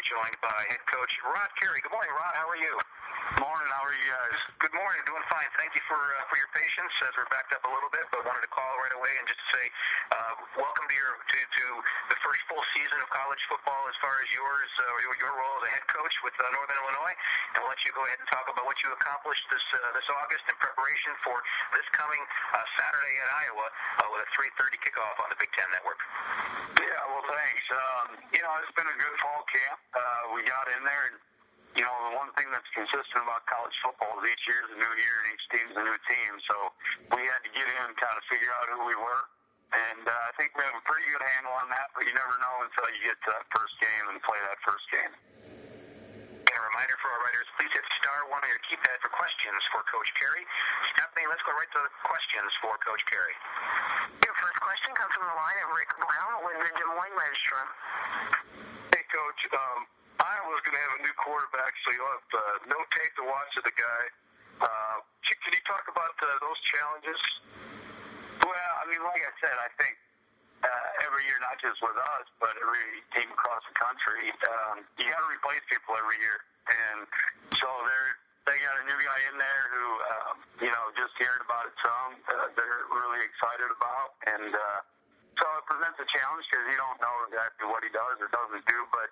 joined by head coach Rod Carey. Good morning, Rod. How are you? Morning. How are you guys? Good morning. Doing fine. Thank you for your patience as we're backed up a little bit, but wanted to call right away and just say welcome to the first full season of college football as far as your role as a head coach with Northern Illinois, and we'll let you go ahead and talk about what you accomplished this August in preparation for this coming Saturday in Iowa with a 3:30 kickoff on the Big Ten Network. Yeah, well, thanks. It's been a good fall camp. We got in there, and the one thing that's consistent about college football is each year is a new year and each team's a new team. So we had to get in and kind of figure out who we were. And I think we have a pretty good handle on that, but you never know until you get to that first game and play that first game. And a reminder for our writers, please hit *1 on your keypad for questions for Coach Carey. Stephanie, let's go right to the questions for Coach Carey. Your first question comes from the line of Rick Brown with the Des Moines Register. Hey, Coach. Iowa's going to have a new quarterback, so you'll have no tape to watch of the guy. Can you talk about those challenges? Well, like I said, I think every year, not just with us, but every team across the country, you got to replace people every year. And so they got a new guy in there who, just hearing about it some, they're really excited about. And so it presents a challenge because you don't know exactly what he does or doesn't do, but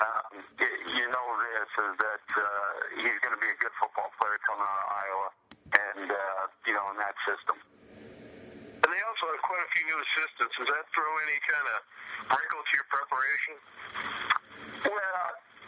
this is that he's going to be a good football player coming out of Iowa and, in that system. And they also have quite a few new assistants. Does that throw any kind of wrinkle to your preparation? Well,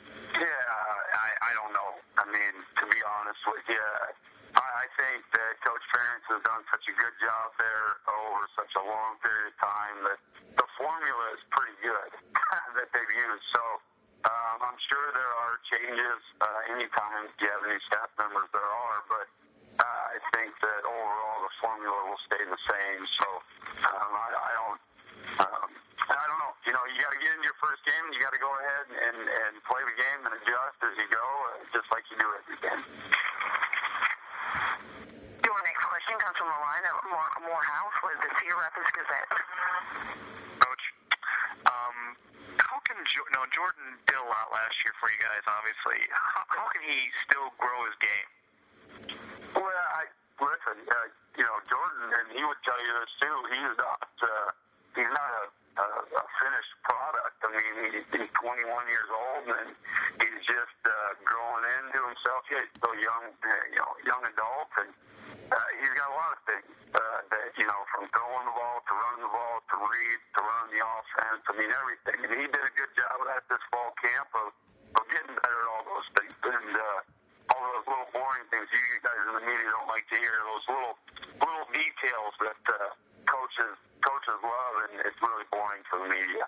I don't know. To be honest with you, I think that Coach Ferentz has done such a good job there over such a long period of time that the formula is pretty good that they've used. So I'm sure there are changes anytime you have any staff members there are, but I think that overall the formula will stay the same. So I don't know. You got to get into your first game, and you got to go ahead and play the game and adjust as you go, just like you do every game. Your next question comes from the line of Mark Morehouse with the Cedar Rapids Gazette. Coach, how can Jordan did a lot last year for you guys, obviously. How can he still grow his game? Well, listen, Jordan, and he would tell you this too, he's not a finished product. He's 21 years old, and he's just growing into himself. He's still young adult, and he's got a lot of things that, from throwing the ball to running the ball to read to run the offense. Everything. And he did a good job of that this fall camp of getting better at all those things. And all those little boring things you guys in the media don't like to hear, those little details that coaches love, and it's really boring for the media.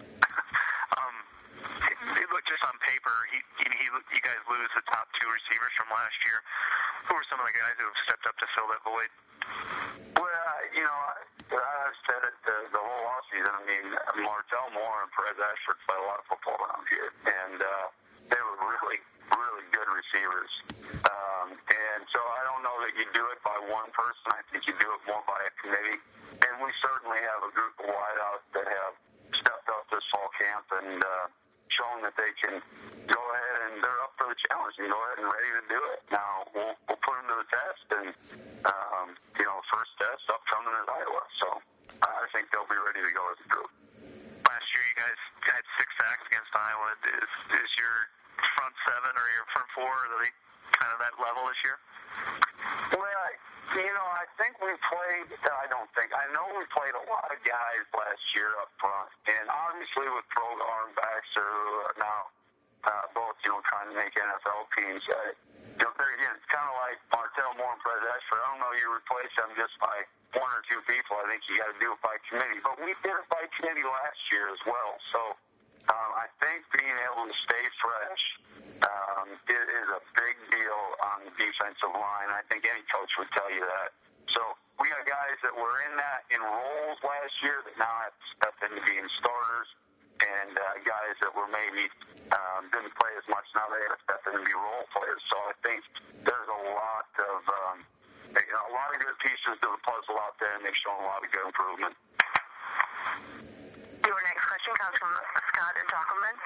Just on paper, you guys lose the top two receivers from last year. Who are some of the guys who have stepped up to fill that void? Well, I've said it the whole offseason. Martell Moore and Perez Ashford play a lot of football around here, and they were really, really good receivers. And so I don't know that you do it by one person. I think you do it more by a committee. And we certainly have a group of wideouts that have stepped up this fall camp and shown that they can go ahead and they're up for the challenge and go ahead and ready to do it. Now, we'll put them to the test, and, first test upcoming is Iowa. So I think they'll be ready to go as a group. Last year, you guys had 6 sacks against Iowa. Is your front 7 or your front 4, are they kind of that level this year? Well, I think we played, I know we played a lot of guys last year up front. And obviously with Brogar and Baxter, who are now both, trying to make NFL teams, there again, it's kind of like Martell Moore and Perez Ashford. I don't know you replace them just by 1 or 2 people. I think you got to do it by committee. But we did it by committee last year as well. So I think being able to stay fresh is a big deal on the defensive line. I think any coach would tell you that. So we got guys that were in roles last year that now have to step into being starters, and guys that were maybe didn't play as much, now they have to step in and be role players. So I think there's a lot of good pieces to the puzzle out there, and they've shown a lot of good improvement. Your next question comes from Scott Zuckerman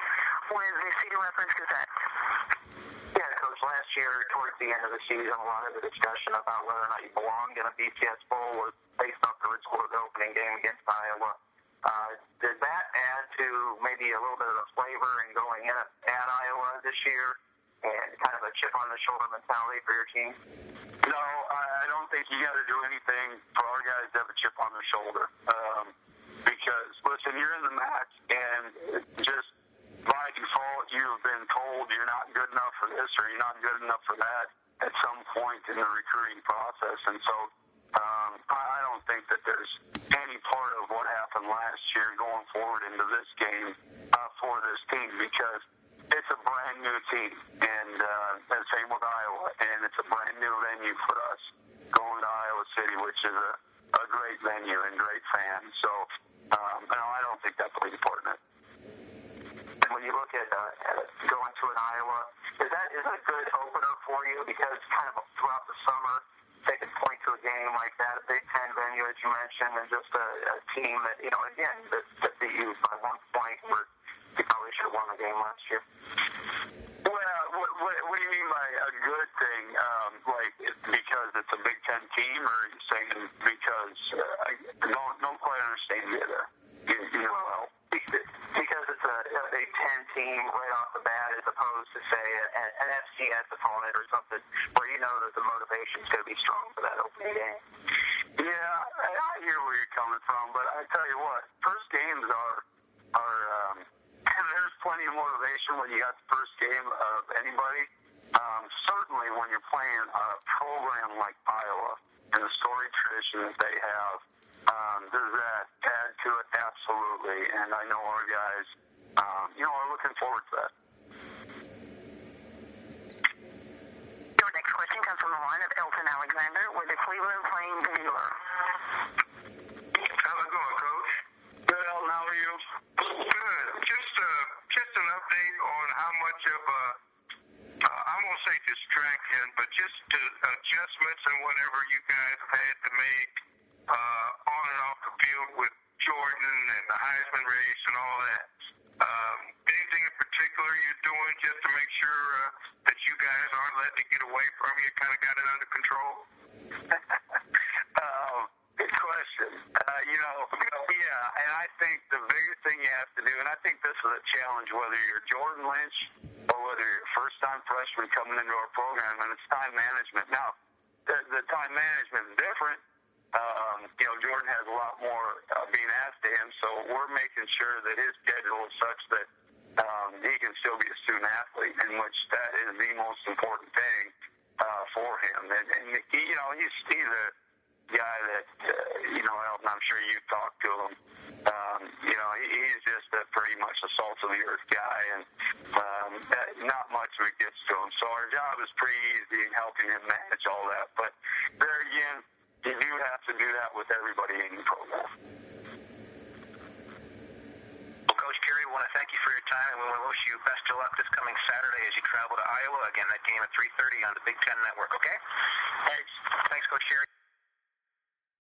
with the Cedar Rapids Gazette. Yeah, Coach, last year, towards the end of the season, a lot of the discussion about whether or not you belonged in a BCS Bowl was based off the Ridgewood opening game against Iowa. Did that add to maybe a little bit of the flavor in going in at Iowa this year and kind of a chip on the shoulder mentality for your team? No, I don't think you got to do anything for our guys to have a chip on their shoulder. Because, listen, you're in the MAC, and just by default, you've been told you're not good enough for this or you're not good enough for that at some point in the recruiting process. And so I don't think that there's any part of what happened last year going forward into this game for this team, because it's a brand new team, and same with Iowa, and it's a brand new venue for us going to Iowa City, which is a great venue and great fans. So no, I don't think that plays a part in it. And when you look at going to an Iowa, is that a good opener for you? Because kind of throughout the summer, they can point to a game like that, a Big Ten venue, as you mentioned, and just a team that, again, that beat you by 1 point, where you probably should have won the game last year. Well, what do you mean by a good thing? Like, because it's a Big Ten team, or are you saying because I don't quite understand you there? Well, because it's a Big Ten team right off the bat, as opposed to, say, an FCS opponent or something where you know that the motivation's going to be strong for that opening game. Yeah, I hear where you're coming from, but I tell you what, first games are there's plenty of motivation when you got the first game of anybody. Certainly when you're playing a program like Iowa and the storied tradition that they have, does that add to it? Absolutely. And I know our guys, are looking forward to that. Your next question comes from the line of Elton Alexander with the Cleveland Plain Dealer. How's it going, Coach? Good, Elton. How are you? Good. Just an update on how much of I won't say distraction, but just adjustments and whatever you guys have had to make on and off the field with Jordan and the Heisman race and all that. Anything in particular you're doing just to make sure that you guys aren't letting it get away from you, kind of got it under control? Good question. Yeah, and I think the biggest thing you have to do, and I think this is a challenge whether you're Jordan Lynch or whether you're a first-time freshman coming into our program, and it's time management. Now, the time management is different. Jordan has a lot more being asked of him, so we're making sure that his schedule is such that he can still be a student athlete, in which that is the most important thing for him. And he's a guy that, Elton, I'm sure you've talked to him. He's just a pretty much a salt-of-the-earth guy, and not much of it gets to him. So our job is pretty easy in helping him manage all that. But there again, you do have to do that with everybody in the program. Well, Coach Carey, we want to thank you for your time, and we want to wish you best of luck this coming Saturday as you travel to Iowa. Again, that game at 3:30 on the Big Ten Network, okay? Thanks. Thanks, Coach Carey.